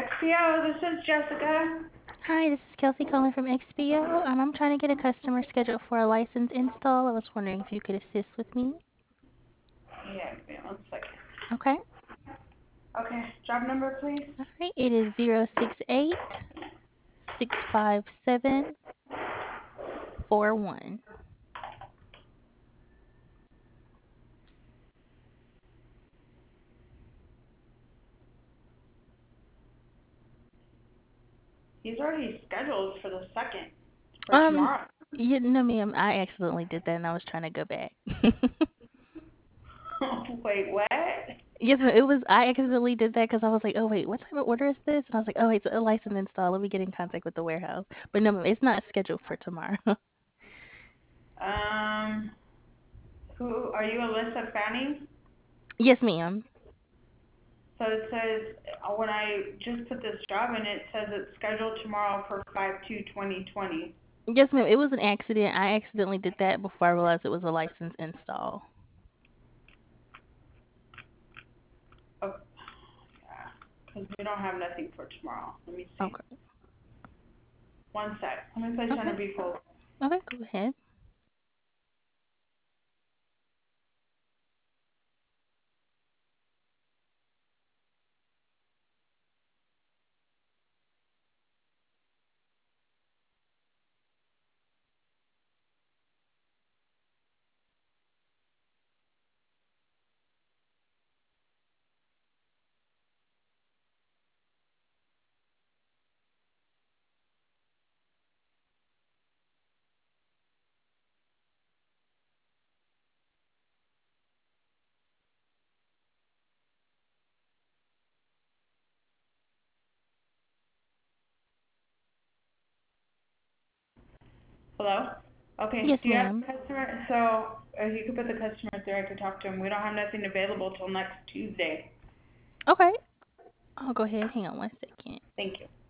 XPO, this is Jessica. Hi, this is Kelsey calling from XPO. I'm trying to get a customer scheduled for a license install. I was wondering if you could assist with me. Yeah, give me 1 second. Okay. Okay, job number, please. All right. It is 068-657-41. He's already scheduled for the second, for Um, tomorrow. you know me, I accidentally did that and I was trying to go back. Wait, what? Yes, ma'am. I accidentally did that because I was like, oh, wait, what type of order is this? And I was like, oh, it's a license install. Let me get in contact with the warehouse. But no, ma'am, it's not scheduled for tomorrow. Um, who are you, Alyssa Fanning? Yes, ma'am. So it says, when I just put this job in, it says it's scheduled tomorrow for 5/2/2020. Yes, ma'am. It was an accident. I accidentally did that before I realized it was a license install. Oh, yeah, because we don't have nothing for tomorrow. Let me see. Okay. 1 sec. Let me place you on Okay. a brief hold. Okay, go ahead. Hello? Okay, Yes, do you have ma'am. a customer? So if you could put the customer through, I could talk to him. We don't have nothing available till next Tuesday. Okay. I'll go ahead. Hang on 1 second. Thank you.